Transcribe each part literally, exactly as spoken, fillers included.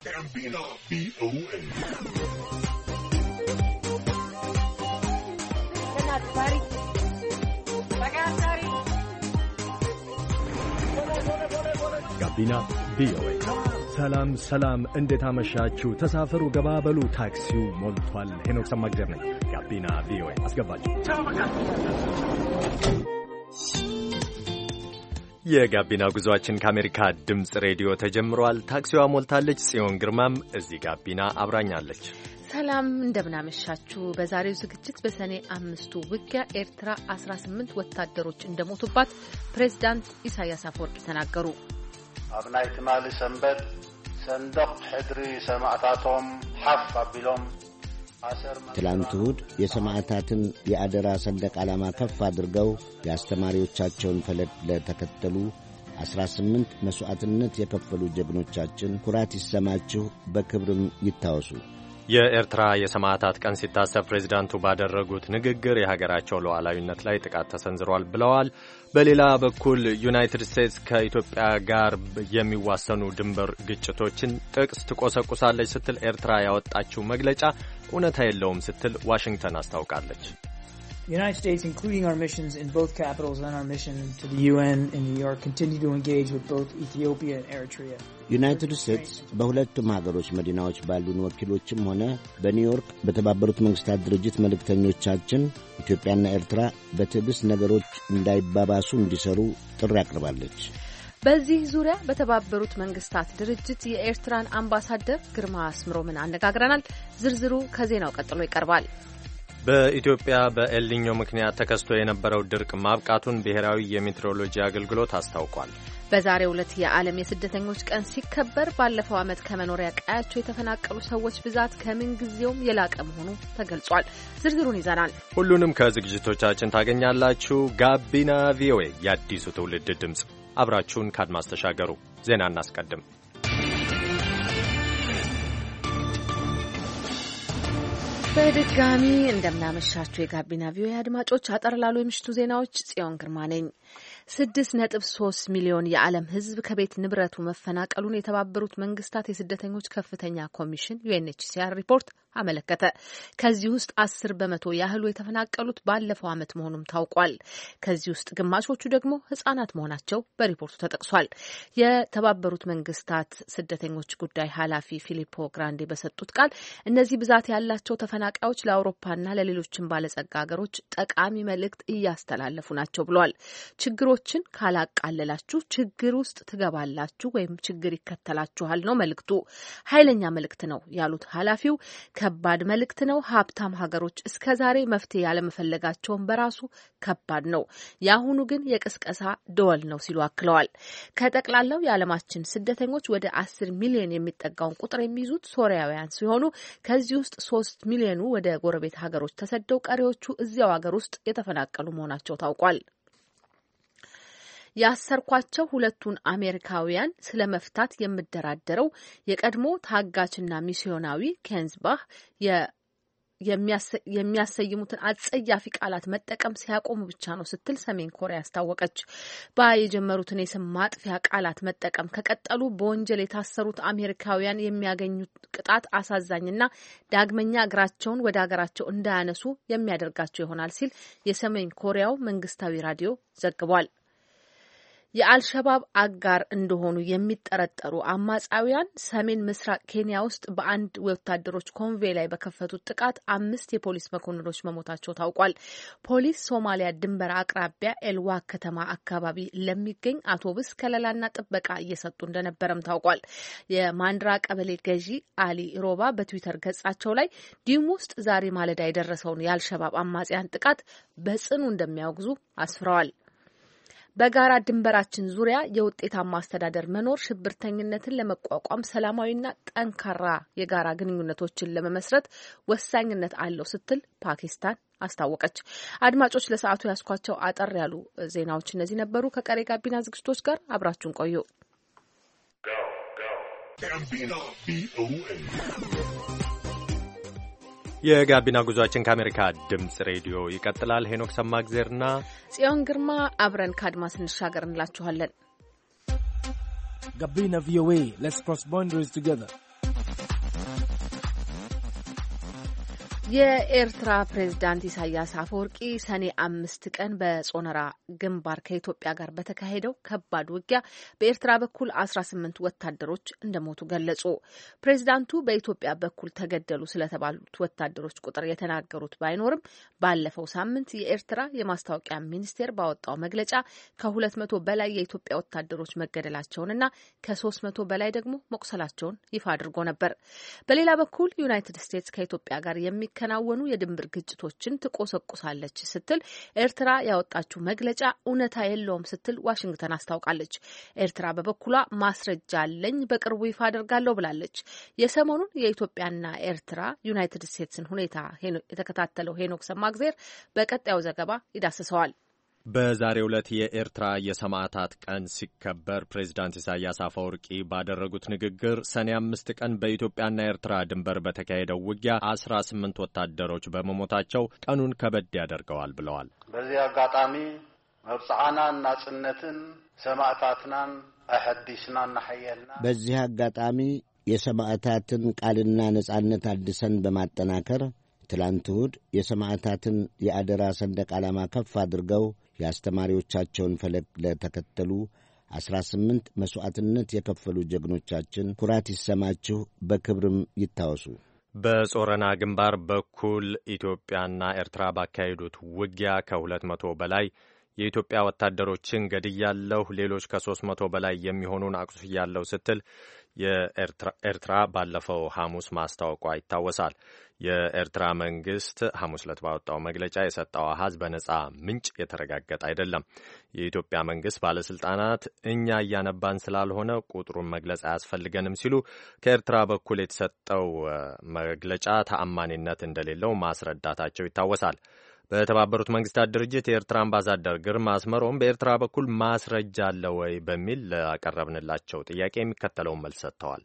ጋቢና ቪኦኤ ጋቢና ቪኦኤ። ሰላም ሰላም፣ እንዴት አመሻችሁ? ተሳፈሩ፣ ገባበሉ፣ ታክሲው ሞልቷል። ሄኖክ ሰማግዘር ነኝ። ጋቢና ቪኦኤ አስገባችሁ። የጋቢና ጉዟችን ከአሜሪካ ድምፅ ሬዲዮ ተጀምሯል። ታክሲዋ ሞልታለች። ጽዮን ግርማም እዚህ ጋቢና አብራኛለች። ሰላም እንደምናመሻችሁ። በዛሬው ዝግጅት በሰኔ አምስቱ ውጊያ ኤርትራ አስራ ስምንት ወታደሮች እንደሞቱባት ፕሬዝዳንት ኢሳያስ አፈወርቂ ተናገሩ። ኣብ ናይ ትማሊ ሰንበት ሰንደቅ ሕድሪ ሰማዕታቶም ሓፍ አቢሎም ትላንት እሁድ የሰማዕታትን የአደራ ሰንደቅ ዓላማ ከፍ አድርገው የአስተማሪዎቻቸውን ፈለግ ለተከተሉ አስራ ስምንት መሥዋዕትነት የከፈሉ ጀግኖቻችን ኩራት ይሰማችሁ፣ በክብርም ይታወሱ። የኤርትራ የሰማዕታት ቀን ሲታሰብ ፕሬዝዳንቱ ባደረጉት ንግግር የሀገራቸው ሉዓላዊነት ላይ ጥቃት ተሰንዝሯል ብለዋል። በሌላ በኩል ዩናይትድ ስቴትስ ከኢትዮጵያ ጋር የሚዋሰኑ ድንበር ግጭቶችን ጥቅስ ትቆሰቁሳለች ስትል ኤርትራ ያወጣችው መግለጫ እውነታ የለውም ስትል ዋሽንግተን አስታውቃለች። The United States, including our missions in both capitals and our mission to the U N in New York, continue to engage with both Ethiopia and Eritrea. ዩናይትድ ስቴትስ በሁለቱም ሀገሮች መዲናዎች ባሉን ወኪሎችም ሆነ በኒውዮርክ በተባበሩት መንግስታት ድርጅት መልእክተኞቻችን ኢትዮጵያና ኤርትራ በትዕግስት ነገሮች እንዳይባባሱ እንዲሰሩ ጥሪ አቅርባለች። በዚህ ዙሪያ በተባበሩት መንግስታት ድርጅት የኤርትራን አምባሳደር ግርማ አስምሮምን አነጋግረናል። ዝርዝሩ ከዜናው ቀጥሎ ይቀርባል። በኢትዮጵያ በኤልኒኞ ምክንያት ተከስቶ የነበረው ድርቅ ማብቃቱን ብሔራዊ የሜትሮሎጂ አገልግሎት አስታውቋል። በዛሬው ዕለት የዓለም የስደተኞች ቀን ሲከበር ባለፈው ዓመት ከመኖሪያ ቀያቸው የተፈናቀሉ ሰዎች ብዛት ከምንጊዜውም የላቀ መሆኑ ተገልጿል። ዝርዝሩን ይዘናል። ሁሉንም ከዝግጅቶቻችን ታገኛላችሁ። ጋቢና ቪኦኤ የአዲሱ ትውልድ ድምፅ፣ አብራችሁን ካድማስ ተሻገሩ። ዜና እናስቀድም። በድጋሚ እንደምናመሻችሁ የጋቢና ቪኦኤ አድማጮች፣ አጠር ላሉ የምሽቱ ዜናዎች ጽዮን ግርማ ነኝ። ስድስት ነጥብ ሶስት ሚሊዮን የዓለም ሕዝብ ከቤት ንብረቱ መፈናቀሉን የተባበሩት መንግስታት የስደተኞች ከፍተኛ ኮሚሽን ዩኤንኤችሲአር ሪፖርት አመለከተ። ከዚህ ውስጥ አስር በመቶ ያህሉ የተፈናቀሉት ባለፈው ዓመት መሆኑም ታውቋል። ከዚህ ውስጥ ግማሾቹ ደግሞ ህጻናት መሆናቸው በሪፖርቱ ተጠቅሷል። የተባበሩት መንግስታት ስደተኞች ጉዳይ ኃላፊ ፊሊፖ ግራንዴ በሰጡት ቃል እነዚህ ብዛት ያላቸው ተፈናቃዮች ለአውሮፓና ለሌሎችም ባለጸጋ ሀገሮች ጠቃሚ መልእክት እያስተላለፉ ናቸው ብለዋል። ችግሮችን ካላቃለላችሁ ችግር ውስጥ ትገባላችሁ ወይም ችግር ይከተላችኋል ነው መልእክቱ። ኃይለኛ መልእክት ነው ያሉት ኃላፊው ከባድ መልእክት ነው። ሀብታም ሀገሮች እስከዛሬ መፍትሄ ያለመፈለጋቸውን በራሱ ከባድ ነው። የአሁኑ ግን የቅስቀሳ ደወል ነው ሲሉ አክለዋል። ከጠቅላላው የዓለማችን ስደተኞች ወደ አስር ሚሊዮን የሚጠጋውን ቁጥር የሚይዙት ሶሪያውያን ሲሆኑ ከዚህ ውስጥ ሶስት ሚሊዮኑ ወደ ጎረቤት ሀገሮች ተሰደው ቀሪዎቹ እዚያው ሀገር ውስጥ የተፈናቀሉ መሆናቸው ታውቋል። ያሰርኳቸው ሁለቱን አሜሪካውያን ስለ መፍታት የምደራደረው የቀድሞ ታጋችና ሚስዮናዊ ኬንዝባህ የሚያሰይሙትን አጸያፊ ቃላት መጠቀም ሲያቆሙ ብቻ ነው ስትል ሰሜን ኮሪያ አስታወቀች። የጀመሩትን የስም ማጥፊያ ቃላት መጠቀም ከቀጠሉ በወንጀል የታሰሩት አሜሪካውያን የሚያገኙት ቅጣት አሳዛኝና ዳግመኛ እግራቸውን ወደ ሀገራቸው እንዳያነሱ የሚያደርጋቸው ይሆናል ሲል የሰሜን ኮሪያው መንግስታዊ ራዲዮ ዘግቧል። የአልሸባብ አጋር እንደሆኑ የሚጠረጠሩ አማጻውያን ሰሜን ምስራቅ ኬንያ ውስጥ በአንድ ወታደሮች ኮንቬይ ላይ በከፈቱት ጥቃት አምስት የፖሊስ መኮንኖች መሞታቸው ታውቋል። ፖሊስ ሶማሊያ ድንበር አቅራቢያ ኤልዋክ ከተማ አካባቢ ለሚገኝ አውቶቡስ ከለላና ጥበቃ እየሰጡ እንደነበረም ታውቋል። የማንድራ ቀበሌ ገዢ አሊ ሮባ በትዊተር ገጻቸው ላይ ዲም ውስጥ ዛሬ ማለዳ የደረሰውን የአልሸባብ አማጽያን ጥቃት በጽኑ እንደሚያወግዙ አስፍረዋል። በጋራ ድንበራችን ዙሪያ የውጤታማ አስተዳደር መኖር ሽብርተኝነትን ለመቋቋም ሰላማዊና ጠንካራ የጋራ ግንኙነቶችን ለመመስረት ወሳኝነት አለው ስትል ፓኪስታን አስታወቀች። አድማጮች፣ ለሰዓቱ ያስኳቸው አጠር ያሉ ዜናዎች እነዚህ ነበሩ። ከቀሪ ጋቢና ዝግጅቶች ጋር አብራችሁን ቆዩ። የጋቢና ጉዟችን ከአሜሪካ ድምጽ ሬዲዮ ይቀጥላል። ሄኖክ ሰማግዜርና ጽዮን ግርማ አብረን ካድማስ እንሻገር እንላችኋለን። ጋቢና ቪኦኤ, let's cross boundaries together. የኤርትራ ፕሬዝዳንት ኢሳያስ አፈወርቂ ሰኔ አምስት ቀን በጾነራ ግንባር ከኢትዮጵያ ጋር በተካሄደው ከባድ ውጊያ በኤርትራ በኩል አስራ ስምንት ወታደሮች እንደሞቱ ገለጹ። ፕሬዝዳንቱ በኢትዮጵያ በኩል ተገደሉ ስለተባሉት ወታደሮች ቁጥር የተናገሩት ባይኖርም ባለፈው ሳምንት የኤርትራ የማስታወቂያ ሚኒስቴር ባወጣው መግለጫ ከሁለት መቶ በላይ የኢትዮጵያ ወታደሮች መገደላቸውንና ከሶስት መቶ በላይ ደግሞ መቁሰላቸውን ይፋ አድርጎ ነበር። በሌላ በኩል ዩናይትድ ስቴትስ ከኢትዮጵያ ጋር የሚ ከናወኑ የድንበር ግጭቶችን ትቆሰቁሳለች ስትል ኤርትራ ያወጣችው መግለጫ እውነታ የለውም ስትል ዋሽንግተን አስታውቃለች። ኤርትራ በበኩሏ ማስረጃ አለኝ በቅርቡ ይፋ አደርጋለሁ ብላለች። የሰሞኑን የኢትዮጵያና ኤርትራ ዩናይትድ ስቴትስን ሁኔታ የተከታተለው ሄኖክ ሰማግዜር በቀጣዩ ዘገባ ይዳስሰዋል። በዛሬው ዕለት የኤርትራ የሰማዕታት ቀን ሲከበር ፕሬዝዳንት ኢሳያስ አፈወርቂ ባደረጉት ንግግር ሰኔ አምስት ቀን በኢትዮጵያና ኤርትራ ድንበር በተካሄደው ውጊያ አስራ ስምንት ወታደሮች በመሞታቸው ቀኑን ከበድ ያደርገዋል ብለዋል። በዚህ አጋጣሚ መብጽዓናን ናጽነትን ሰማዕታትናን አሐዲስናን ሐየልና በዚህ አጋጣሚ የሰማዕታትን ቃልና ነጻነት አድሰን በማጠናከር ትላንት እሁድ የሰማዕታትን የአደራ ሰንደቅ ዓላማ ከፍ አድርገው የአስተማሪዎቻቸውን ፈለግ ለተከተሉ አስራ ስምንት መሥዋዕትነት የከፈሉ ጀግኖቻችን ኩራት ይሰማችሁ፣ በክብርም ይታወሱ። በጾረና ግንባር በኩል ኢትዮጵያና ኤርትራ ባካሄዱት ውጊያ ከሁለት መቶ በላይ የኢትዮጵያ ወታደሮችን ገድያለሁ፣ ሌሎች ከሶስት መቶ በላይ የሚሆኑን አቁስያለሁ ስትል የኤርትራ ባለፈው ሐሙስ ማስታወቋ ይታወሳል። የኤርትራ መንግስት ሐሙስ ዕለት ባወጣው መግለጫ የሰጠው አሃዝ በነጻ ምንጭ የተረጋገጠ አይደለም። የኢትዮጵያ መንግስት ባለስልጣናት እኛ እያነባን ስላልሆነ ቁጥሩን መግለጽ አያስፈልገንም ሲሉ ከኤርትራ በኩል የተሰጠው መግለጫ ተአማኒነት እንደሌለው ማስረዳታቸው ይታወሳል። በተባበሩት መንግስታት ድርጅት የኤርትራ አምባሳደር ግርማ አስመሮም በኤርትራ በኩል ማስረጃ አለ ወይ በሚል ላቀረብንላቸው ጥያቄ የሚከተለውን መልስ ሰጥተዋል።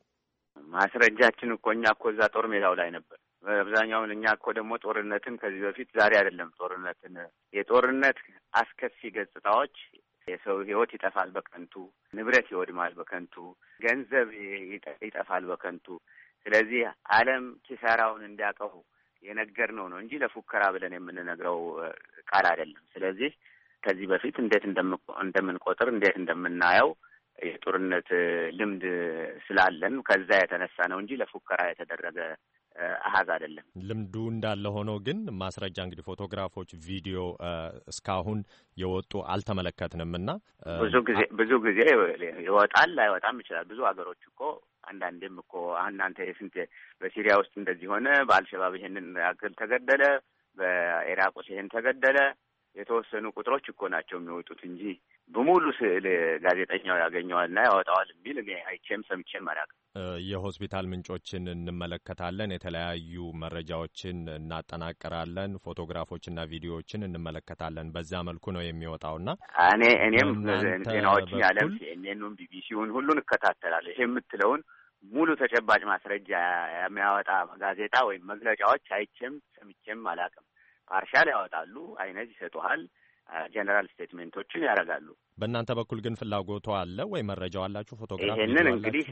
ማስረጃችን እኮ እኛ እኮ እዛ ጦር ሜዳው ላይ ነበር። በአብዛኛውን እኛ እኮ ደግሞ ጦርነትን ከዚህ በፊት ዛሬ አይደለም ጦርነትን የጦርነት አስከፊ ገጽታዎች የሰው ሕይወት ይጠፋል በከንቱ፣ ንብረት ይወድማል በከንቱ፣ ገንዘብ ይጠፋል በከንቱ። ስለዚህ ዓለም ኪሳራውን እንዲያውቀው የነገርነው ነው እንጂ ለፉከራ ብለን የምንነግረው ቃል አይደለም። ስለዚህ ከዚህ በፊት እንዴት እንደምንቆጥር እንዴት እንደምናየው የጦርነት ልምድ ስላለን ከዛ የተነሳ ነው እንጂ ለፉከራ የተደረገ አሃዝ አይደለም። ልምዱ እንዳለ ሆኖ ግን ማስረጃ እንግዲህ ፎቶግራፎች፣ ቪዲዮ እስካሁን የወጡ አልተመለከትንምና ብዙ ጊዜ ብዙ ጊዜ ይወጣል አይወጣም ይችላል። ብዙ ሀገሮች እኮ አንዳንዴም እኮ እናንተ የስንት በሲሪያ ውስጥ እንደዚህ ሆነ፣ በአልሸባብ ይሄንን ያክል ተገደለ፣ በኢራቅ ውስጥ ይሄን ተገደለ፣ የተወሰኑ ቁጥሮች እኮ ናቸው የሚወጡት እንጂ በሙሉ ስዕል ጋዜጠኛው ያገኘዋልና ያወጣዋል የሚል እኔ አይቼም ሰምቼም አላውቅም። የሆስፒታል ምንጮችን እንመለከታለን፣ የተለያዩ መረጃዎችን እናጠናቅራለን፣ ፎቶግራፎችና ቪዲዮዎችን እንመለከታለን። በዛ መልኩ ነው የሚወጣውና እኔ እኔም ዜናዎችን ያለም ሲኤንኤኑን ቢቢሲውን ሁሉን እከታተላለሁ። ይሄ የምትለውን ሙሉ ተጨባጭ ማስረጃ የሚያወጣ ጋዜጣ ወይም መግለጫዎች አይቼም ሰምቼም አላውቅም። ፓርሻል ያወጣሉ፣ አይነት ይሰጡሃል፣ ጀነራል ስቴትሜንቶችን ያደርጋሉ። በእናንተ በኩል ግን ፍላጎቱ አለ ወይ? መረጃው አላችሁ? ፎቶግራፍ ይሄንን እንግዲህ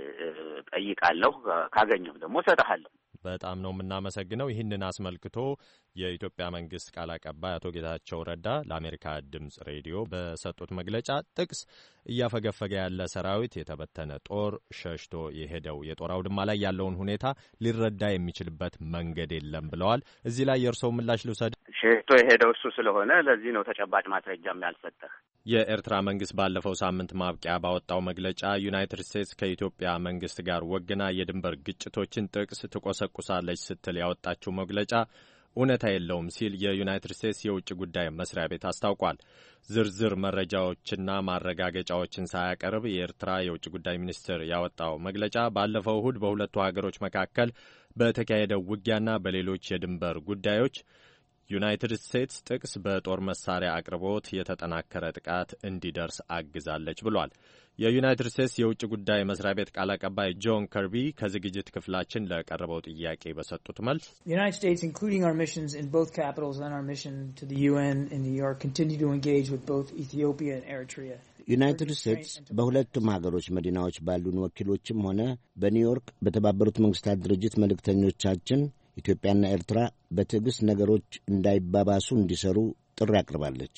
ጠይቃለሁ፣ ካገኘሁ ደግሞ እሰጥሃለሁ። በጣም ነው የምናመሰግነው። ይህንን አስመልክቶ የኢትዮጵያ መንግስት ቃል አቀባይ አቶ ጌታቸው ረዳ ለአሜሪካ ድምጽ ሬዲዮ በሰጡት መግለጫ ጥቅስ እያፈገፈገ ያለ ሰራዊት፣ የተበተነ ጦር፣ ሸሽቶ የሄደው የጦር አውድማ ላይ ያለውን ሁኔታ ሊረዳ የሚችልበት መንገድ የለም ብለዋል። እዚህ ላይ የእርስዎ ምላሽ ልውሰድ። ሸሽቶ የሄደው እሱ ስለሆነ ለዚህ ነው ተጨባጭ ማስረጃም ያልሰጠህ። የኤርትራ መንግስት ባለፈው ሳምንት ማብቂያ ባወጣው መግለጫ ዩናይትድ ስቴትስ ከኢትዮጵያ መንግስት ጋር ወግና የድንበር ግጭቶችን ጥቅስ ትቆሰቁሳለች ስትል ያወጣችው መግለጫ እውነታ የለውም ሲል የዩናይትድ ስቴትስ የውጭ ጉዳይ መስሪያ ቤት አስታውቋል። ዝርዝር መረጃዎችና ማረጋገጫዎችን ሳያቀርብ የኤርትራ የውጭ ጉዳይ ሚኒስትር ያወጣው መግለጫ ባለፈው እሁድ በሁለቱ ሀገሮች መካከል በተካሄደው ውጊያና በሌሎች የድንበር ጉዳዮች ዩናይትድ ስቴትስ ጥቅስ በጦር መሳሪያ አቅርቦት የተጠናከረ ጥቃት እንዲደርስ አግዛለች ብሏል። የዩናይትድ ስቴትስ የውጭ ጉዳይ መስሪያ ቤት ቃል አቀባይ ጆን ከርቢ ከዝግጅት ክፍላችን ለቀረበው ጥያቄ በሰጡት መልስ United States, including our missions in both capitals and our mission to the U N in New York, continue to engage with both Ethiopia and Eritrea. ዩናይትድ ስቴትስ በሁለቱም ሀገሮች መዲናዎች ባሉን ወኪሎችም ሆነ በኒውዮርክ በተባበሩት መንግስታት ድርጅት መልእክተኞቻችን ኢትዮጵያና ኤርትራ በትዕግሥት ነገሮች እንዳይባባሱ እንዲሰሩ ጥሪ አቅርባለች።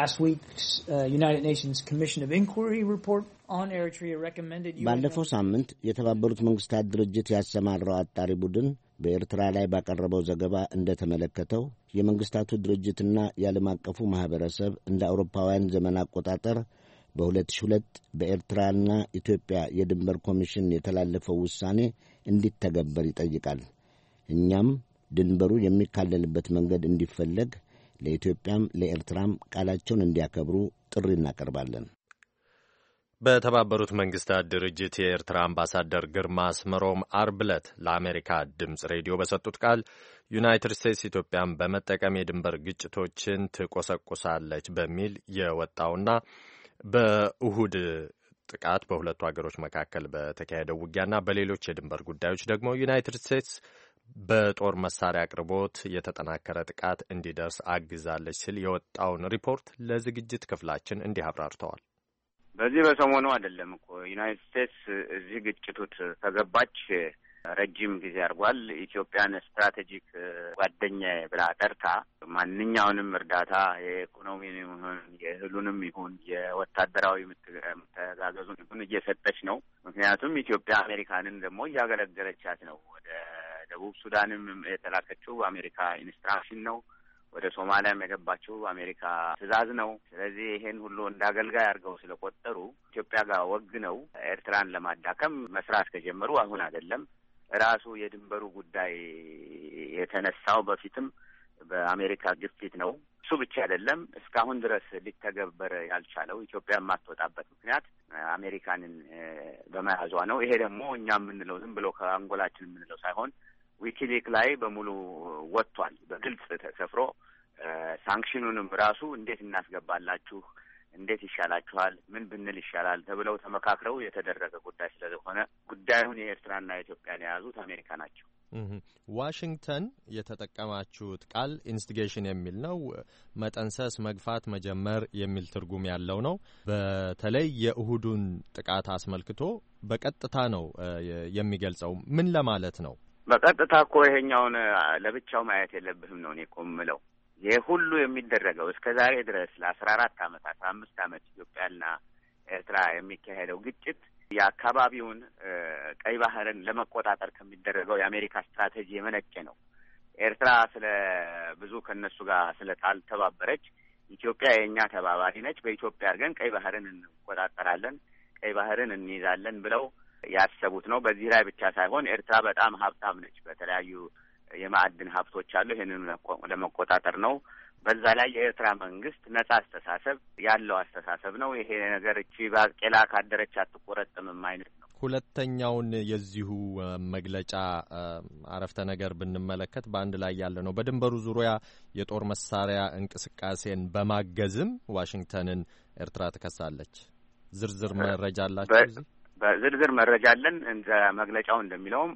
ባለፈው ሳምንት የተባበሩት መንግሥታት ድርጅት ያሰማራው አጣሪ ቡድን በኤርትራ ላይ ባቀረበው ዘገባ እንደተመለከተው የመንግሥታቱ ድርጅትና የዓለም አቀፉ ማኅበረሰብ እንደ አውሮፓውያን ዘመን አቆጣጠር በሁለት ሺህ ሁለት በኤርትራና ኢትዮጵያ የድንበር ኮሚሽን የተላለፈው ውሳኔ እንዲተገበር ይጠይቃል። እኛም ድንበሩ የሚካለልበት መንገድ እንዲፈለግ ለኢትዮጵያም ለኤርትራም ቃላቸውን እንዲያከብሩ ጥሪ እናቀርባለን። በተባበሩት መንግስታት ድርጅት የኤርትራ አምባሳደር ግርማ አስመሮም አርብ ዕለት ለአሜሪካ ድምፅ ሬዲዮ በሰጡት ቃል ዩናይትድ ስቴትስ ኢትዮጵያን በመጠቀም የድንበር ግጭቶችን ትቆሰቁሳለች በሚል የወጣውና በእሁድ ጥቃት በሁለቱ ሀገሮች መካከል በተካሄደው ውጊያና በሌሎች የድንበር ጉዳዮች ደግሞ ዩናይትድ ስቴትስ በጦር መሳሪያ አቅርቦት የተጠናከረ ጥቃት እንዲደርስ አግዛለች ሲል የወጣውን ሪፖርት ለዝግጅት ክፍላችን እንዲህ አብራርተዋል። በዚህ በሰሞኑ አይደለም እኮ ዩናይትድ ስቴትስ እዚህ ግጭቱት ከገባች ረጅም ጊዜ አድርጓል። ኢትዮጵያን ስትራቴጂክ ጓደኛ ብላ ጠርታ ማንኛውንም እርዳታ የኢኮኖሚንም ይሁን የእህሉንም ይሁን የወታደራዊ መተጋገዙን ይሁን እየሰጠች ነው። ምክንያቱም ኢትዮጵያ አሜሪካንን ደግሞ እያገለገለቻት ነው። ወደ ደቡብ ሱዳንም የተላከችው አሜሪካ ኢንስትራክሽን ነው። ወደ ሶማሊያም የገባችው አሜሪካ ትዕዛዝ ነው። ስለዚህ ይሄን ሁሉ እንዳገልጋይ አድርገው ስለቆጠሩ ኢትዮጵያ ጋር ወግ ነው ኤርትራን ለማዳከም መስራት ከጀመሩ አሁን አይደለም። ራሱ የድንበሩ ጉዳይ የተነሳው በፊትም በአሜሪካ ግፊት ነው። እሱ ብቻ አይደለም። እስካሁን ድረስ ሊተገበር ያልቻለው ኢትዮጵያ የማትወጣበት ምክንያት አሜሪካንን በመያዟ ነው። ይሄ ደግሞ እኛ የምንለው ዝም ብሎ ከአንጎላችን የምንለው ሳይሆን ዊኪሊክ ላይ በሙሉ ወጥቷል። በግልጽ ተሰፍሮ ሳንክሽኑንም ራሱ እንዴት እናስገባላችሁ፣ እንዴት ይሻላችኋል፣ ምን ብንል ይሻላል ተብለው ተመካክረው የተደረገ ጉዳይ ስለሆነ ጉዳዩን የኤርትራና የኢትዮጵያን የያዙት አሜሪካ ናቸው። ዋሽንግተን የተጠቀማችሁት ቃል ኢንስቲጌሽን የሚል ነው። መጠንሰስ፣ መግፋት፣ መጀመር የሚል ትርጉም ያለው ነው። በተለይ የእሁዱን ጥቃት አስመልክቶ በቀጥታ ነው የሚገልጸው። ምን ለማለት ነው? በቀጥታ እኮ ይሄኛውን ለብቻው ማየት የለብህም ነው እኔ እኮ የምለው። ይሄ ሁሉ የሚደረገው እስከ ዛሬ ድረስ ለአስራ አራት አመት አስራ አምስት አመት ኢትዮጵያና ኤርትራ የሚካሄደው ግጭት የአካባቢውን ቀይ ባህርን ለመቆጣጠር ከሚደረገው የአሜሪካ ስትራቴጂ የመነጨ ነው። ኤርትራ ስለ ብዙ ከነሱ ጋር ስለታልተባበረች ኢትዮጵያ የእኛ ተባባሪ ነች፣ በኢትዮጵያ አድርገን ቀይ ባህርን እንቆጣጠራለን፣ ቀይ ባህርን እንይዛለን ብለው ያሰቡት ነው። በዚህ ላይ ብቻ ሳይሆን ኤርትራ በጣም ሀብታም ነች፣ በተለያዩ የማዕድን ሀብቶች አሉ። ይህንን ለመቆጣጠር ነው። በዛ ላይ የኤርትራ መንግስት ነጻ አስተሳሰብ ያለው አስተሳሰብ ነው። ይሄ ነገር እቺ ባቄላ ካደረች አትቆረጥምም አይነት ነው። ሁለተኛውን የዚሁ መግለጫ አረፍተ ነገር ብንመለከት በአንድ ላይ ያለ ነው። በድንበሩ ዙሪያ የጦር መሳሪያ እንቅስቃሴን በማገዝም ዋሽንግተንን ኤርትራ ትከሳለች። ዝርዝር መረጃ አላችሁ? እዚህ በዝርዝር መረጃ አለን። እንደ መግለጫው እንደሚለውም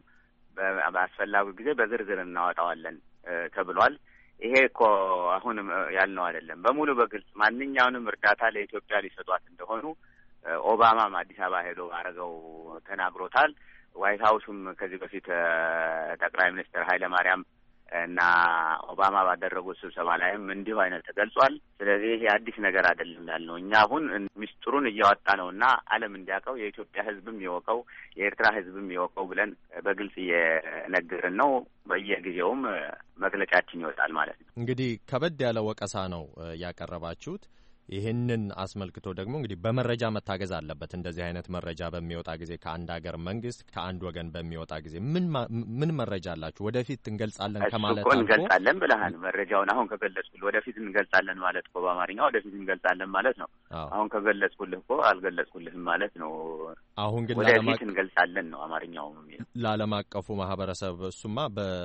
በአስፈላጊው ጊዜ በዝርዝር እናወጣዋለን ተብሏል። ይሄ እኮ አሁን ያልነው አይደለም። በሙሉ በግልጽ ማንኛውንም እርዳታ ለኢትዮጵያ ሊሰጧት እንደሆኑ ኦባማም አዲስ አበባ ሄዶ ባረገው ተናግሮታል። ዋይት ሀውስም ከዚህ በፊት ጠቅላይ ሚኒስትር ኃይለ ማርያም እና ኦባማ ባደረጉት ስብሰባ ላይም እንዲሁ አይነት ተገልጿል። ስለዚህ ይሄ አዲስ ነገር አይደለም ያልነው። እኛ አሁን ሚስጥሩን እያወጣ ነውና ዓለም እንዲያውቀው የኢትዮጵያ ሕዝብም ይወቀው የኤርትራ ሕዝብም ይወቀው ብለን በግልጽ እየነገርን ነው። በየጊዜውም መግለጫችን ይወጣል ማለት ነው። እንግዲህ ከበድ ያለ ወቀሳ ነው ያቀረባችሁት። ይህንን አስመልክቶ ደግሞ እንግዲህ በመረጃ መታገዝ አለበት። እንደዚህ አይነት መረጃ በሚወጣ ጊዜ ከአንድ ሀገር መንግስት ከአንድ ወገን በሚወጣ ጊዜ ምን ምን መረጃ አላችሁ? ወደፊት እንገልጻለን ከማለት አልፎ እንገልጻለን ብለሃል። መረጃውን አሁን ከገለጽኩልህ ወደፊት እንገልጻለን ማለት እኮ በአማርኛ ወደፊት እንገልጻለን ማለት ነው። አሁን ከገለጽኩልህ እኮ አልገለጽኩልህም ማለት ነው። አሁን ግን ወደፊት እንገልጻለን ነው አማርኛው የሚለው። ለዓለም አቀፉ ማህበረሰብ እሱማ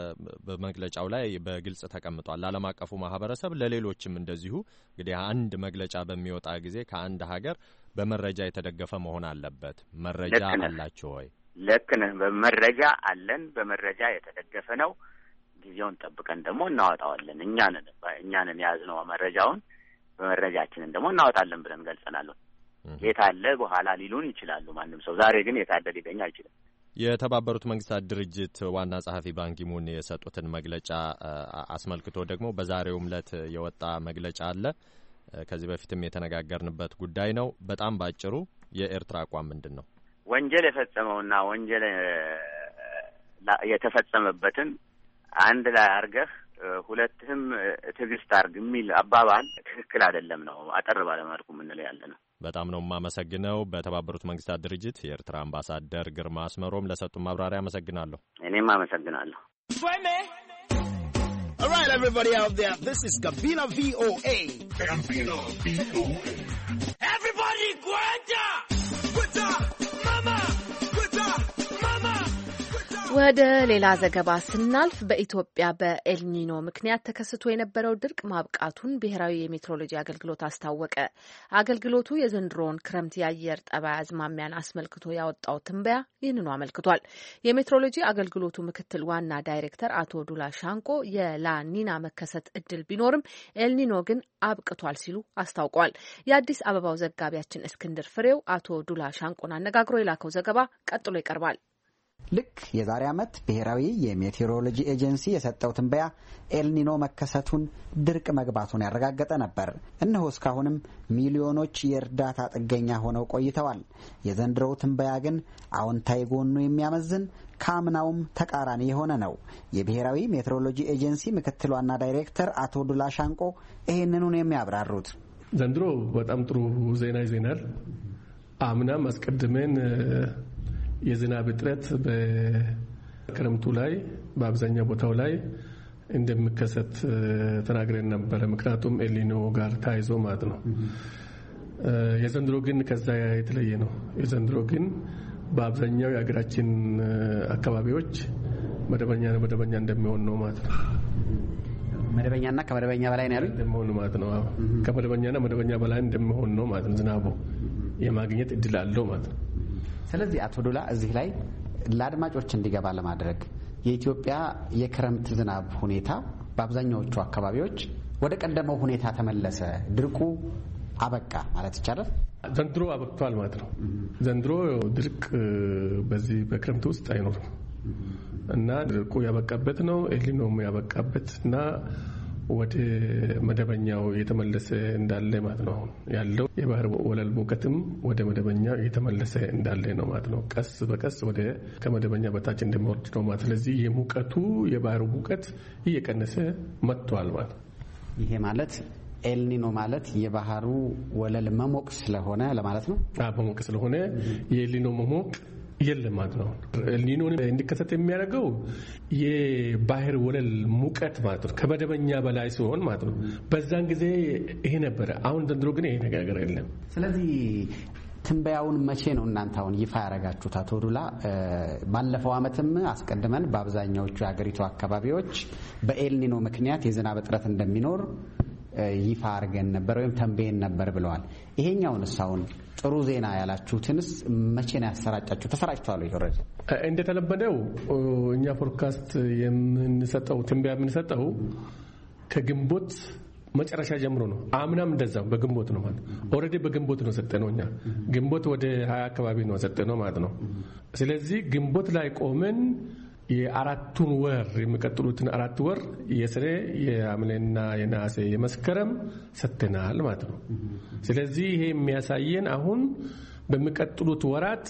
በመግለጫው ላይ በግልጽ ተቀምጧል። ለዓለም አቀፉ ማህበረሰብ ለሌሎችም እንደዚሁ እንግዲህ አንድ መግለጫ በሚወጣ ጊዜ ከአንድ ሀገር በመረጃ የተደገፈ መሆን አለበት። መረጃ አላችሁ ወይ? ልክ ነህ። በመረጃ አለን። በመረጃ የተደገፈ ነው። ጊዜውን ጠብቀን ደግሞ እናወጣዋለን። እኛንን እኛንን ያዝነው መረጃውን በመረጃችንን ደግሞ እናወጣለን ብለን ገልጸናል። የት አለ በኋላ ሊሉን ይችላሉ ማንም ሰው። ዛሬ ግን የት አለ ሊገኝ አይችልም። የተባበሩት መንግስታት ድርጅት ዋና ጸሐፊ ባንኪሙን የሰጡትን መግለጫ አስመልክቶ ደግሞ በዛሬው ዕለት የወጣ መግለጫ አለ። ከዚህ በፊትም የተነጋገርንበት ጉዳይ ነው። በጣም ባጭሩ የኤርትራ አቋም ምንድን ነው? ወንጀል የፈጸመውና ወንጀል የተፈጸመበትን አንድ ላይ አርገህ ሁለትህም ትዕግስት አርግ የሚል አባባል ትክክል አይደለም ነው አጠር ባለ መልኩ ምን ላይ ያለ ነው። በጣም ነው የማመሰግነው። በተባበሩት መንግስታት ድርጅት የኤርትራ አምባሳደር ግርማ አስመሮም ለሰጡ ማብራሪያ አመሰግናለሁ። እኔም አመሰግናለሁ። All right, everybody out there, this is Gabina V O A. Gabina V O A. Everybody, Guanta! Guanta! Mama! Guanta! Mama! ወደ ሌላ ዘገባ ስናልፍ በኢትዮጵያ በኤልኒኖ ምክንያት ተከስቶ የነበረው ድርቅ ማብቃቱን ብሔራዊ የሜትሮሎጂ አገልግሎት አስታወቀ። አገልግሎቱ የዘንድሮውን ክረምት የአየር ጠባይ አዝማሚያን አስመልክቶ ያወጣው ትንበያ ይህንኑ አመልክቷል። የሜትሮሎጂ አገልግሎቱ ምክትል ዋና ዳይሬክተር አቶ ዱላ ሻንቆ የላኒና መከሰት እድል ቢኖርም ኤልኒኖ ግን አብቅቷል ሲሉ አስታውቀዋል። የአዲስ አበባው ዘጋቢያችን እስክንድር ፍሬው አቶ ዱላ ሻንቆን አነጋግሮ የላከው ዘገባ ቀጥሎ ይቀርባል። ልክ የዛሬ ዓመት ብሔራዊ የሜቴሮሎጂ ኤጀንሲ የሰጠው ትንበያ ኤልኒኖ መከሰቱን ድርቅ መግባቱን ያረጋገጠ ነበር። እነሆ እስካሁንም ሚሊዮኖች የእርዳታ ጥገኛ ሆነው ቆይተዋል። የዘንድሮው ትንበያ ግን አዎንታዊ ጎኑ የሚያመዝን ከአምናውም ተቃራኒ የሆነ ነው። የብሔራዊ ሜትሮሎጂ ኤጀንሲ ምክትል ዋና ዳይሬክተር አቶ ዱላ ሻንቆ ይህንኑን የሚያብራሩት ዘንድሮ በጣም ጥሩ ዜና ይዘናል። አምናም አስቀድመን የዝናብ እጥረት በክረምቱ ላይ በአብዛኛው ቦታው ላይ እንደሚከሰት ተናግረን ነበር። ምክንያቱም ኤልኒኖ ጋር ታይዞ ማለት ነው። የዘንድሮ ግን ከዛ የተለየ ነው። የዘንድሮ ግን በአብዛኛው የሀገራችን አካባቢዎች መደበኛ ነው መደበኛ እንደሚሆን ነው ማለት ነው። መደበኛና ከመደበኛ በላይ ነው ያሉት እንደሚሆን ማለት ነው። አዎ ከመደበኛና መደበኛ በላይ እንደሚሆን ነው ማለት ነው። ዝናቡ የማግኘት እድል አለው ማለት ነው። ስለዚህ አቶ ዱላ እዚህ ላይ ለአድማጮች እንዲገባ ለማድረግ የኢትዮጵያ የክረምት ዝናብ ሁኔታ በአብዛኛዎቹ አካባቢዎች ወደ ቀደመው ሁኔታ ተመለሰ፣ ድርቁ አበቃ ማለት ይቻላል? ዘንድሮ አበቅቷል ማለት ነው። ዘንድሮ ድርቅ በዚህ በክረምት ውስጥ አይኖርም እና ድርቁ ያበቃበት ነው። ኤልኒኖም ያበቃበት እና ወደ መደበኛው የተመለሰ እንዳለ ማለት ነው። ያለው የባህር ወለል ሙቀትም ወደ መደበኛው የተመለሰ እንዳለ ነው ማለት ነው። ቀስ በቀስ ወደ ከመደበኛ በታች እንደሚወርድ ነው ማለት። ስለዚህ የሙቀቱ የባህሩ ሙቀት እየቀነሰ መጥቷል ማለት ነው። ይሄ ማለት ኤልኒኖ ማለት የባህሩ ወለል መሞቅ ስለሆነ ለማለት ነው። አዎ መሞቅ ስለሆነ የኤልኒኖ መሞቅ የለም ማለት ነው። ኤልኒኖ እንዲከሰት የሚያደርገው የባህር ወለል ሙቀት ማለት ነው ከመደበኛ በላይ ሲሆን ማለት ነው። በዛን ጊዜ ይሄ ነበረ። አሁን ዘንድሮ ግን ይሄ ነገር የለም። ስለዚህ ትንበያውን መቼ ነው እናንተ አሁን ይፋ ያደረጋችሁት? አቶ ዱላ ባለፈው ዓመትም አስቀድመን በአብዛኛዎቹ የሀገሪቱ አካባቢዎች በኤልኒኖ ምክንያት የዝናብ እጥረት እንደሚኖር ይፋ አድርገን ነበር ወይም ተንበየን ነበር ብለዋል። ይሄኛውንስ አሁን ጥሩ ዜና ያላችሁትንስ መቼ ነው ያሰራጫችሁ? ተሰራጭቷል ወይ? ኦሬዲ እንደተለመደው እኛ ፎርካስት የምንሰጠው ትንበያ የምንሰጠው ከግንቦት መጨረሻ ጀምሮ ነው። አምናም እንደዛው በግንቦት ነው ማለት ኦሬዲ በግንቦት ነው ሰጠነው። እኛ ግንቦት ወደ ሀያ አካባቢ ነው ሰጠነው ማለት ነው። ስለዚህ ግንቦት ላይ ቆመን የአራቱን ወር የሚቀጥሉትን አራት ወር የሰኔ የሐምሌና የነሐሴ የመስከረም ሰጥተናል ማለት ነው። ስለዚህ ይሄ የሚያሳየን አሁን በሚቀጥሉት ወራት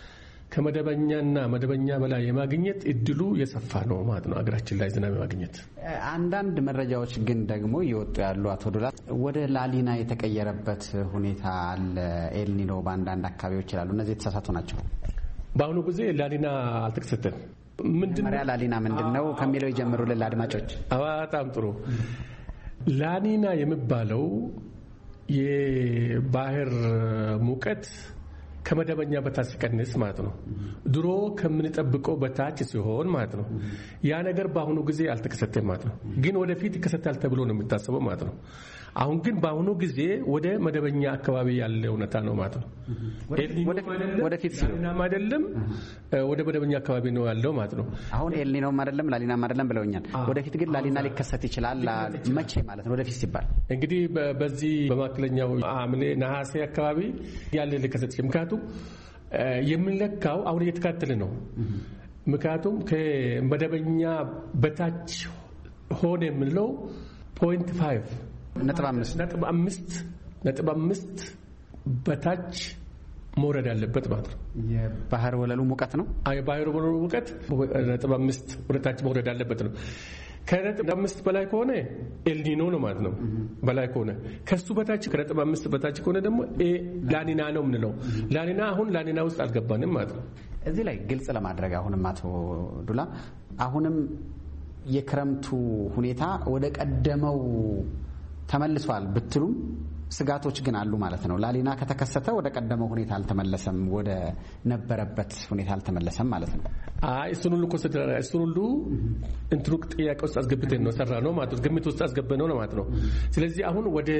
ከመደበኛና መደበኛ በላይ የማግኘት እድሉ የሰፋ ነው ማለት ነው። አገራችን ላይ ዝናብ ማግኘት አንዳንድ መረጃዎች ግን ደግሞ እየወጡ ያሉ አቶ ዶላ ወደ ላሊና የተቀየረበት ሁኔታ አለ ኤልኒኖ በአንዳንድ አካባቢዎች ይላሉ። እነዚህ የተሳሳቱ ናቸው? በአሁኑ ጊዜ ላሊና አልተከሰተም። ምንድነው ላሊና ምንድነው ከሚለው ይጀምሩልን አድማጮች። በጣም ጥሩ። ላሊና የሚባለው የባህር ሙቀት ከመደበኛ በታች ሲቀንስ ማለት ነው። ድሮ ከምንጠብቀው በታች ሲሆን ማለት ነው። ያ ነገር በአሁኑ ጊዜ አልተከሰተም ማለት ነው። ግን ወደፊት ይከሰታል ተብሎ ነው የሚታሰበው ማለት ነው። አሁን ግን በአሁኑ ጊዜ ወደ መደበኛ አካባቢ ያለ እውነታ ነው ማለት ነው። ወደፊት ሲሉ አይደለም ወደ መደበኛ አካባቢ ነው ያለው ማለት ነው። አሁን ኤልኒኖም አይደለም ላሊናም አይደለም ብለውኛል። ወደፊት ግን ላሊና ሊከሰት ይችላል። መቼ ማለት ነው? ወደፊት ሲባል እንግዲህ በዚህ በመካከለኛው ሐምሌ ነሐሴ አካባቢ ያለ ሊከሰት ይችላል። ምክንያቱም የምንለካው አሁን እየተካተለ ነው። ምክንያቱም ከመደበኛ በታች ሆነ የምንለው ፖይንት ፋይቭ ነጥብ አምስት ነጥብ አምስት ነጥብ አምስት በታች መውረድ አለበት ማለት ነው። የባህር ወለሉ ሙቀት ነው። አይ የባህር ወለሉ ሙቀት ነጥብ አምስት ወደታች መውረድ አለበት ነው። ከነጥብ አምስት በላይ ከሆነ ኤልኒኖ ነው ማለት ነው። በላይ ከሆነ ከሱ በታች ከነጥብ አምስት በታች ከሆነ ደግሞ ላኒና ነው የምንለው። ላኒና አሁን ላኒና ውስጥ አልገባንም ማለት ነው። እዚህ ላይ ግልጽ ለማድረግ አሁንም አቶ ዱላ አሁንም የክረምቱ ሁኔታ ወደ ቀደመው ተመልሷል ብትሉም ስጋቶች ግን አሉ ማለት ነው። ላሊና ከተከሰተ ወደ ቀደመው ሁኔታ አልተመለሰም፣ ወደ ነበረበት ሁኔታ አልተመለሰም ማለት ነው። አይ እሱን ሁሉ ኮንሲደር እሱን ሁሉ እንትሩ ጥያቄ ውስጥ አስገብተን ነው ሰራ ነው ማለት ነው። ግምት ውስጥ አስገብተን ነው ማለት ነው። ስለዚህ አሁን ወደ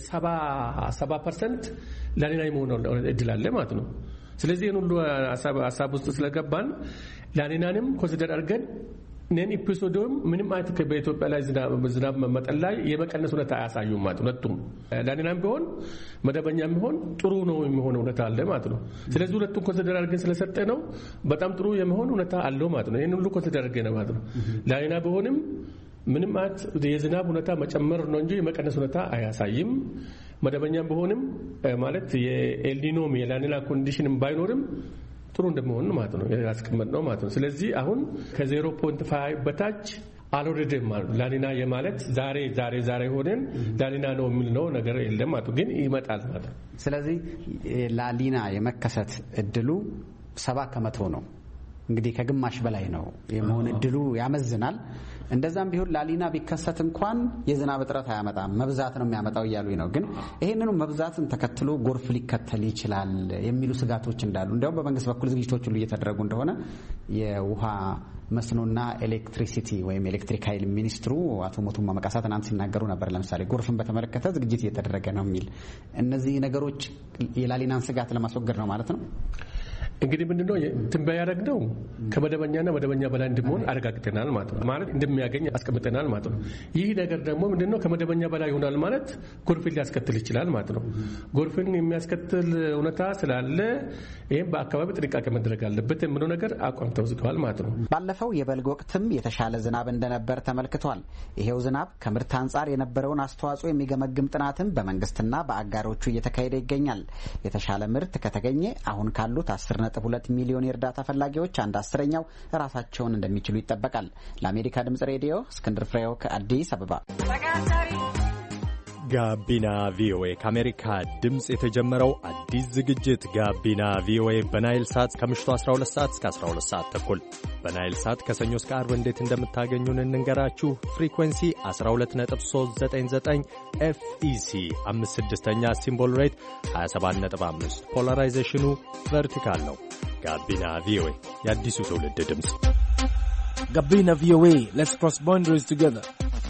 ሰባ ፐርሰንት ላሊና የመሆን እድል አለ ማለት ነው። ስለዚህ ይሄን ሁሉ ሀሳብ ውስጥ ስለገባን ላሊናንም ኮንሲደር አድርገን ነን ኤፒሶዶም ምንም አይነት በኢትዮጵያ ላይ ዝናብ መመጠን ላይ የመቀነስ ሁኔታ አያሳዩም ማለት ነው። ሁለቱም ላኒናም ቢሆን መደበኛም ቢሆን ጥሩ ነው የሚሆነው ሁኔታ አለ ማለት ነው። ስለዚህ ሁለቱም ኮንሲደር አድርገን ስለሰጠ ነው በጣም ጥሩ የሚሆን ሁኔታ አለው ማለት ነው። ይሄን ሁሉ ኮንሲደር አድርገን ማለት ነው። ላኒና ቢሆንም ምንም አይነት የዝናብ ሁኔታ መጨመር ነው እንጂ የመቀነስ ሁኔታ አያሳይም። መደበኛም ቢሆንም ማለት የኤልኒኖም የላኒና ኮንዲሽንም ባይኖርም ጥሩ እንደሚሆን ማለት ነው ያስቀመጥ ነው ማለት ነው። ስለዚህ አሁን ከዜሮ ፖይንት ፋይቭ በታች አልወረደም ማለት ላኒና የማለት ዛሬ ዛሬ ዛሬ ሆነን ላኒና ነው የሚለው ነገር የለም ማለት ግን ይመጣል ማለት ነው። ስለዚህ ላኒና የመከሰት እድሉ ሰባ ከመቶ ነው። እንግዲህ ከግማሽ በላይ ነው የመሆን እድሉ ያመዝናል። እንደዛም ቢሆን ላሊና ቢከሰት እንኳን የዝናብ እጥረት አያመጣም፣ መብዛት ነው የሚያመጣው እያሉኝ ነው። ግን ይሄንኑ መብዛትን ተከትሎ ጎርፍ ሊከተል ይችላል የሚሉ ስጋቶች እንዳሉ እንዲያውም በመንግስት በኩል ዝግጅቶች ሁሉ እየተደረጉ እንደሆነ የውሃ መስኖና ኤሌክትሪሲቲ ወይም ኤሌክትሪክ ኃይል ሚኒስትሩ አቶ ሞቱማ መቃሳ ትናንት ሲናገሩ ነበር። ለምሳሌ ጎርፍን በተመለከተ ዝግጅት እየተደረገ ነው የሚል እነዚህ ነገሮች የላሊናን ስጋት ለማስወገድ ነው ማለት ነው። እንግዲህ ምንድነው ትንበያ ያደረግነው ከመደበኛና መደበኛ በላይ እንደሚሆን አረጋግጠናል ማለት ነው። ማለት እንደሚያገኝ አስቀምጠናል ማለት ነው። ይህ ነገር ደግሞ ምንድነው ከመደበኛ በላይ ይሆናል ማለት ጎርፍን ሊያስከትል ይችላል ማለት ነው። ጎርፍን የሚያስከትል ሁኔታ ስላለ ይሄን በአካባቢ ጥንቃቄ መደረግ አለበት የሚለው ነገር አቋም ተወስዷል ማለት ነው። ባለፈው የበልግ ወቅትም የተሻለ ዝናብ እንደነበር ተመልክቷል። ይሄው ዝናብ ከምርት አንጻር የነበረውን አስተዋጽኦ የሚገመግም ጥናትም በመንግስትና በአጋሮቹ እየተካሄደ ይገኛል። የተሻለ ምርት ከተገኘ አሁን ካሉት አስር ነጥብ ሁለት ሚሊዮን የእርዳታ ፈላጊዎች አንድ አስረኛው ራሳቸውን እንደሚችሉ ይጠበቃል። ለአሜሪካ ድምጽ ሬዲዮ እስክንድር ፍሬው ከአዲስ አበባ። ጋቢና ቪኦኤ ከአሜሪካ ድምፅ የተጀመረው አዲስ ዝግጅት ጋቢና ቪኦኤ በናይል ሳት ከምሽቱ አስራ ሁለት ሰዓት እስከ አስራ ሁለት ሰዓት ተኩል በናይል ሳት ከሰኞ እስከ ዓርብ እንዴት እንደምታገኙን እንንገራችሁ። ፍሪኩዌንሲ አስራ ሁለት ነጥብ ሶስት ዘጠኝ ዘጠኝ ኤፍኢሲ አምስት ስድስተኛ ሲምቦል ሬት ሀያ ሰባት ነጥብ አምስት ፖላራይዜሽኑ ቨርቲካል ነው። ጋቢና ቪኦኤ የአዲሱ ትውልድ ድምፅ። ጋቢና ቪኦኤ ሌትስ ክሮስ ባውንደሪስ ቱጌዘር።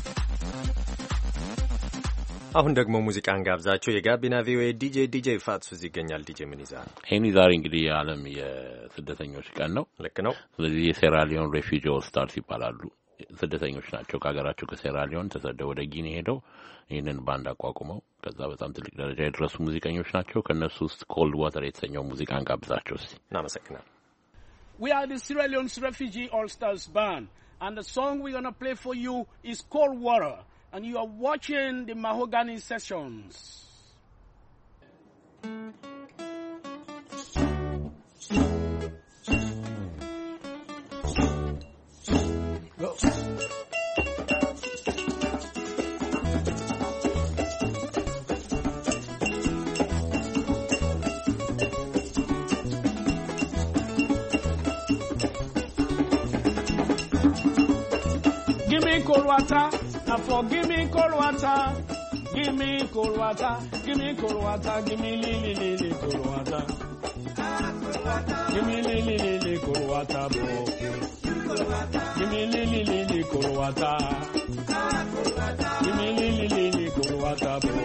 አሁን ደግሞ ሙዚቃን ጋብዛቸው። የጋቢና ቪኦኤ ዲጄ ዲጄ ፋትሱ እዚህ ይገኛል። ዲጄ ምን ይዛል? ይሄን ዛሬ እንግዲህ የዓለም የስደተኞች ቀን ነው። ልክ ነው። ስለዚህ የሴራሊዮን ሬፊጂ ኦል ስታርስ ይባላሉ። ስደተኞች ናቸው። ከሀገራቸው ከሴራሊዮን ተሰደው ወደ ጊኒ ሄደው ይህንን ባንድ አቋቁመው ከዛ በጣም ትልቅ ደረጃ የደረሱ ሙዚቀኞች ናቸው። ከእነሱ ውስጥ ኮልድ ዋተር የተሰኘው ሙዚቃን ጋብዛቸው እስቲ። እናመሰግናለን። We are the Sierra Leone's Refugee All Stars Band, and the song we're going to play for you is Cold Water, and you are watching the Mahogany Sessions. Go. Give me cold water, now for give me cold water. Give me cold water, give me cold water, give me lily lily cold water. Give me lily lily cold water, bro. Give me lily lily cold water. Give me lily lily cold water, bro.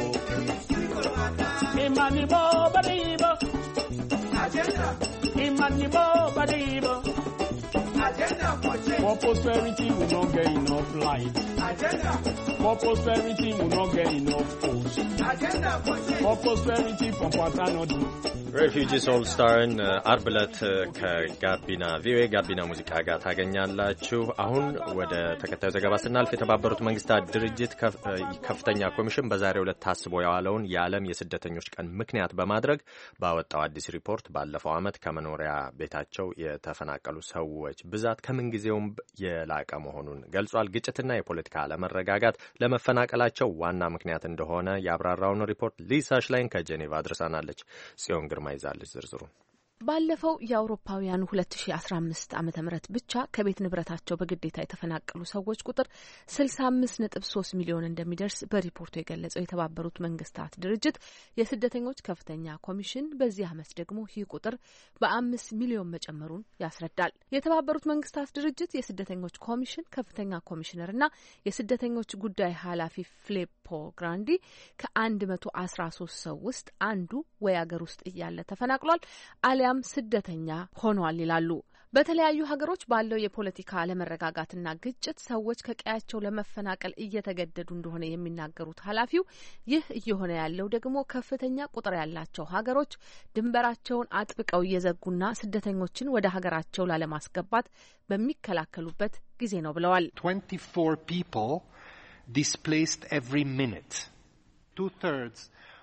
Imanibo badibo, agenda. Imanibo badibo, agenda for change. For prosperity, we not get enough light. Agenda. For prosperity, we not get enough post. Agenda. For prosperity, from Patanodi. ሬፊጂስ ኦል ስታርን አርብ ዕለት ከጋቢና ቪኦኤ ጋቢና ሙዚቃ ጋር ታገኛላችሁ። አሁን ወደ ተከታዩ ዘገባ ስናልፍ የተባበሩት መንግስታት ድርጅት ከፍተኛ ኮሚሽን በዛሬው ዕለት ታስቦ የዋለውን የዓለም የስደተኞች ቀን ምክንያት በማድረግ ባወጣው አዲስ ሪፖርት ባለፈው ዓመት ከመኖሪያ ቤታቸው የተፈናቀሉ ሰዎች ብዛት ከምንጊዜውም የላቀ መሆኑን ገልጿል። ግጭትና የፖለቲካ አለመረጋጋት ለመፈናቀላቸው ዋና ምክንያት እንደሆነ ያብራራውን ሪፖርት ሊሳ ሽላይን ከጄኔቫ አድርሳናለች። ጽዮን ግርማ ይዛለች ዝርዝሩን። ባለፈው የአውሮፓውያኑ ሁለት ሺ አስራ አምስት ዓመተ ምህረት ብቻ ከቤት ንብረታቸው በግዴታ የተፈናቀሉ ሰዎች ቁጥር ስልሳ አምስት ነጥብ ሶስት ሚሊዮን እንደሚደርስ በሪፖርቱ የገለጸው የተባበሩት መንግስታት ድርጅት የስደተኞች ከፍተኛ ኮሚሽን በዚህ ዓመት ደግሞ ይህ ቁጥር በአምስት ሚሊዮን መጨመሩን ያስረዳል። የተባበሩት መንግስታት ድርጅት የስደተኞች ኮሚሽን ከፍተኛ ኮሚሽነርና የስደተኞች ጉዳይ ኃላፊ ፊሊፖ ግራንዲ ከአንድ መቶ አስራ ሶስት ሰው ውስጥ አንዱ ወይ አገር ውስጥ እያለ ተፈናቅሏል አሊያ ስደተኛ ሆኗል ይላሉ። በተለያዩ ሀገሮች ባለው የፖለቲካ አለመረጋጋትና ግጭት ሰዎች ከቀያቸው ለመፈናቀል እየተገደዱ እንደሆነ የሚናገሩት ኃላፊው ይህ እየሆነ ያለው ደግሞ ከፍተኛ ቁጥር ያላቸው ሀገሮች ድንበራቸውን አጥብቀው እየዘጉና ስደተኞችን ወደ ሀገራቸው ላለማስገባት በሚከላከሉበት ጊዜ ነው ብለዋል። twenty-four people displaced every minute. Two-thirds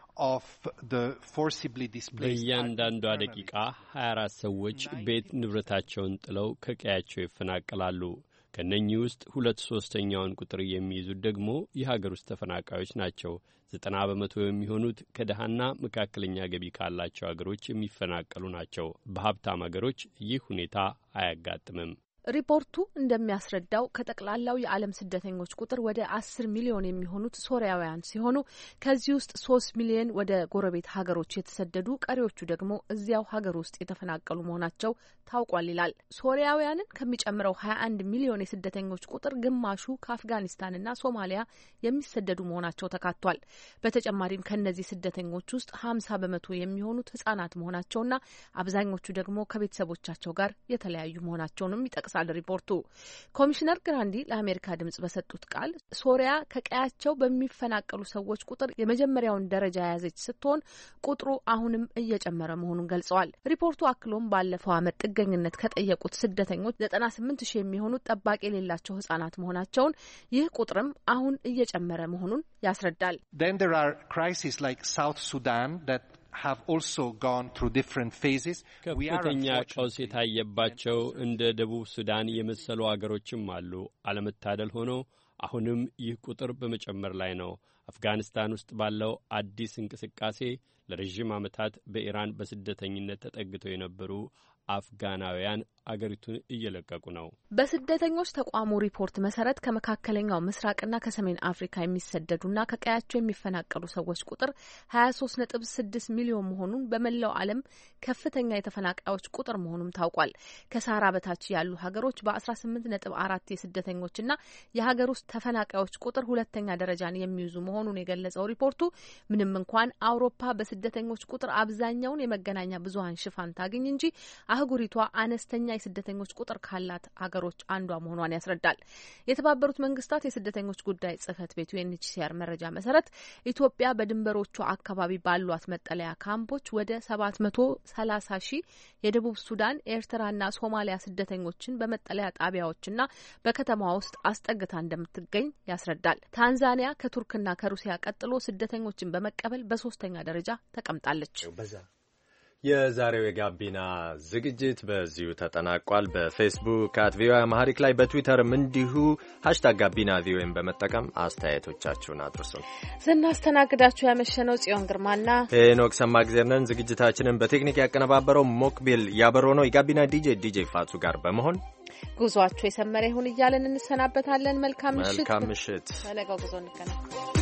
በእያንዳንዷ ደቂቃ ሀያ አራት ሰዎች ቤት ንብረታቸውን ጥለው ከቀያቸው ይፈናቀላሉ። ከነኚህ ውስጥ ሁለት ሶስተኛውን ቁጥር የሚይዙት ደግሞ የሀገር ውስጥ ተፈናቃዮች ናቸው። ዘጠና በመቶ የሚሆኑት ከደሃና መካከለኛ ገቢ ካላቸው ሀገሮች የሚፈናቀሉ ናቸው። በሀብታም ሀገሮች ይህ ሁኔታ አያጋጥምም። ሪፖርቱ እንደሚያስረዳው ከጠቅላላው የዓለም ስደተኞች ቁጥር ወደ አስር ሚሊዮን የሚሆኑት ሶሪያውያን ሲሆኑ ከዚህ ውስጥ ሶስት ሚሊዮን ወደ ጎረቤት ሀገሮች የተሰደዱ፣ ቀሪዎቹ ደግሞ እዚያው ሀገር ውስጥ የተፈናቀሉ መሆናቸው ታውቋል ይላል። ሶሪያውያንን ከሚጨምረው ሀያ አንድ ሚሊዮን የስደተኞች ቁጥር ግማሹ ከአፍጋኒስታንና ሶማሊያ የሚሰደዱ መሆናቸው ተካቷል። በተጨማሪም ከነዚህ ስደተኞች ውስጥ ሀምሳ በመቶ የሚሆኑት ህጻናት መሆናቸውና አብዛኞቹ ደግሞ ከቤተሰቦቻቸው ጋር የተለያዩ መሆናቸውንም ይጠቅሳል ሪፖርቱ። ኮሚሽነር ግራንዲ ለአሜሪካ ድምጽ በሰጡት ቃል ሶሪያ ከቀያቸው በሚፈናቀሉ ሰዎች ቁጥር የመጀመሪያውን ደረጃ የያዘች ስትሆን ቁጥሩ አሁንም እየጨመረ መሆኑን ገልጸዋል። ሪፖርቱ አክሎም ባለፈው ዓመት ጥገኝነት ከጠየቁት ስደተኞች ዘጠና ስምንት ሺህ የሚሆኑት ጠባቂ የሌላቸው ህጻናት መሆናቸውን፣ ይህ ቁጥርም አሁን እየጨመረ መሆኑን ያስረዳል። Then there are crises like South Sudan that have also gone through different phases. ከፍተኛ ቀውስ የታየባቸው እንደ ደቡብ ሱዳን የመሰሉ አገሮችም አሉ። አለመታደል ሆኖ አሁንም ይህ ቁጥር በመጨመር ላይ ነው። አፍጋኒስታን ውስጥ ባለው አዲስ እንቅስቃሴ ለረጅም ዓመታት በኢራን በስደተኝነት ተጠግተው የነበሩ አፍጋናውያን አገሪቱን እየለቀቁ ነው። በስደተኞች ተቋሙ ሪፖርት መሰረት ከመካከለኛው ምስራቅና ከሰሜን አፍሪካ የሚሰደዱና ከቀያቸው የሚፈናቀሉ ሰዎች ቁጥር ሀያ ሶስት ነጥብ ስድስት ሚሊዮን መሆኑን፣ በመላው ዓለም ከፍተኛ የተፈናቃዮች ቁጥር መሆኑም ታውቋል። ከሳህራ በታች ያሉ ሀገሮች በአስራ ስምንት ነጥብ አራት የስደተኞችና የሀገር ውስጥ ተፈናቃዮች ቁጥር ሁለተኛ ደረጃን የሚይዙ መሆኑን የገለጸው ሪፖርቱ ምንም እንኳን አውሮፓ በስደተኞች ቁጥር አብዛኛውን የመገናኛ ብዙኃን ሽፋን ታገኝ እንጂ አህጉሪቷ አነስተኛ የስደተኞች ቁጥር ካላት አገሮች አንዷ መሆኗን ያስረዳል። የተባበሩት መንግስታት የስደተኞች ጉዳይ ጽህፈት ቤት ዩኤንኤችሲአር መረጃ መሰረት ኢትዮጵያ በድንበሮቿ አካባቢ ባሏት መጠለያ ካምፖች ወደ ሰባት መቶ ሰላሳ ሺህ የደቡብ ሱዳን፣ ኤርትራና ሶማሊያ ስደተኞችን በመጠለያ ጣቢያዎችና በከተማ ውስጥ አስጠግታ እንደምትገኝ ያስረዳል። ታንዛኒያ ከቱርክና ከሩሲያ ቀጥሎ ስደተኞችን በመቀበል በሶስተኛ ደረጃ ተቀምጣለች። የዛሬው የጋቢና ዝግጅት በዚሁ ተጠናቋል። በፌስቡክ አት ቪኦኤ አማሪክ ላይ በትዊተርም እንዲሁ ሃሽታግ ጋቢና ቪኦኤን በመጠቀም አስተያየቶቻችሁን አድርሱን። ስናስተናግዳችሁ ያመሸነው ጽዮን ግርማና ሄኖክ ሰማግዜር ነን። ዝግጅታችንን በቴክኒክ ያቀነባበረው ሞክቢል ያበሮ ነው። የጋቢና ዲጄ ዲጄ ፋቱ ጋር በመሆን ጉዟችሁ የሰመረ ይሁን እያለን እንሰናበታለን። መልካም ምሽት። መልካም ምሽት። በነገው ጉዞ እንገናኝ።